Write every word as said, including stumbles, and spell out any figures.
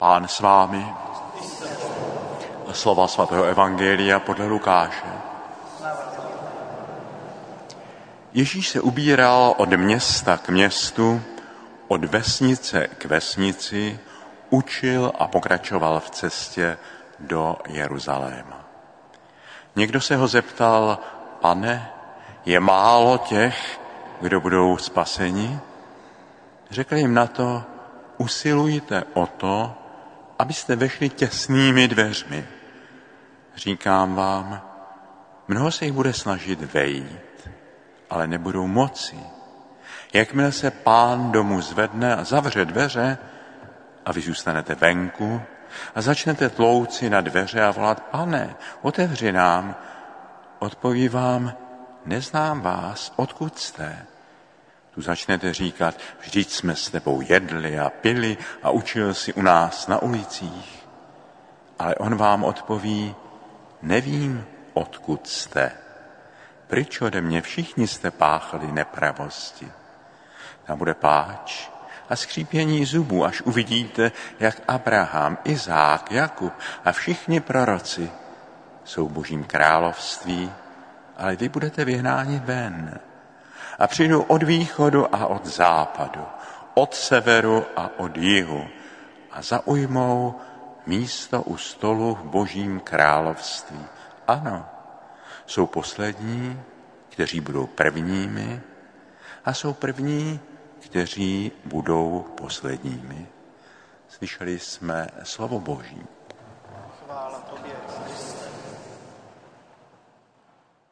Pán s vámi. Slova svatého evangelia podle Lukáše. Ježíš se ubíral od města k městu, od vesnice k vesnici, učil a pokračoval v cestě do Jeruzaléma. Někdo se ho zeptal: Pane, je málo těch, kdo budou spaseni? Řekl jim na to: usilujte o to, abyste vešli těsnými dveřmi. Říkám vám, mnoho se jich bude snažit vejít, ale nebudou moci. Jakmile se pán domu zvedne a zavře dveře, a vy zůstanete venku a začnete tlouci na dveře a volat: Pane, otevři nám, odpoví vám: neznám vás, odkud jste? Tu začnete říkat: vždyť jsme s tebou jedli a pili a učil si u nás na ulicích. Ale on vám odpoví: nevím, odkud jste. Pryč ode mě, všichni jste páchali nepravosti. Tam bude pláč a skřípění zubů, až uvidíte, jak Abraham, Izák, Jakub a všichni proroci jsou v Božím království, ale vy budete vyhnáni ven. A přijdou od východu a od západu, od severu a od jihu a zaujmou místo u stolu v Božím království. Ano, jsou poslední, kteří budou prvními, a jsou první, kteří budou posledními. Slyšeli jsme slovo Boží.